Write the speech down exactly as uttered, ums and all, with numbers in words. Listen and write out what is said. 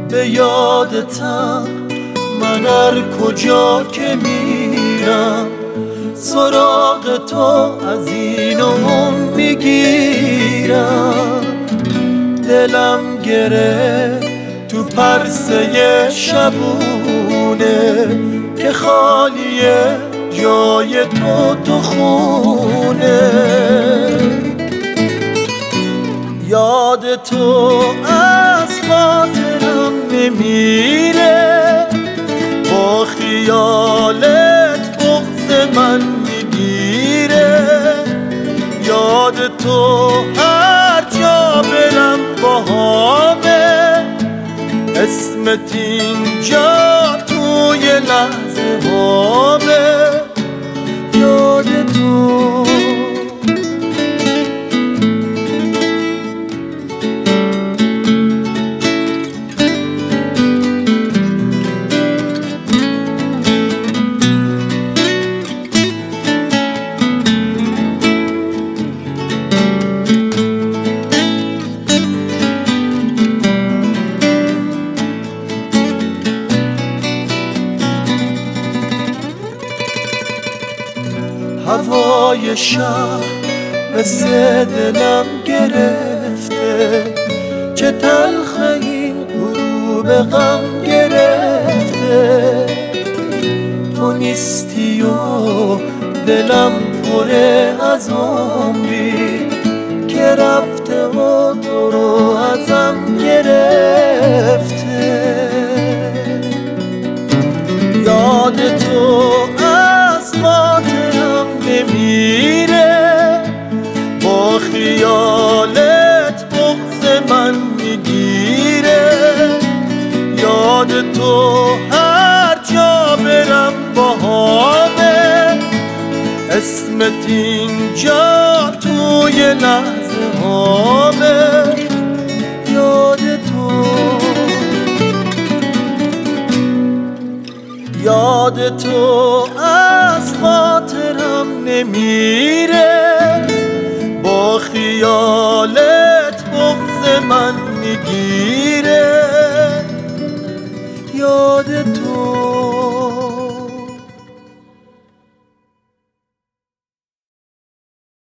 به یادتم من هر کجا که میرم سراغ تو از این و اون میگیرم. دلم گرفت تو پرسه شبونه که خالیه جای تو تو خونه. یاد تو از خاطرم نمیره، با خیالت بغض من میگیره. یاد تو هر جا برم باهامه، اسمت اینجا توی لحظه هامه. یاد تو هوای شب مثل دلم گرفته، چه تلخ این غروب غم گرفته. تو نیستی و دلم پره از عمری که رفته و تو رو ازم گرفته. یاد تو از خاطرم نمیره، با خیالت بغض من میگیره. یاد تو هر جا برم باهامه، اسمت اینجا توی لحظه هامه. یاد تو یاد تو از خاطرم نمیره، با خیالت بغض من میگیره.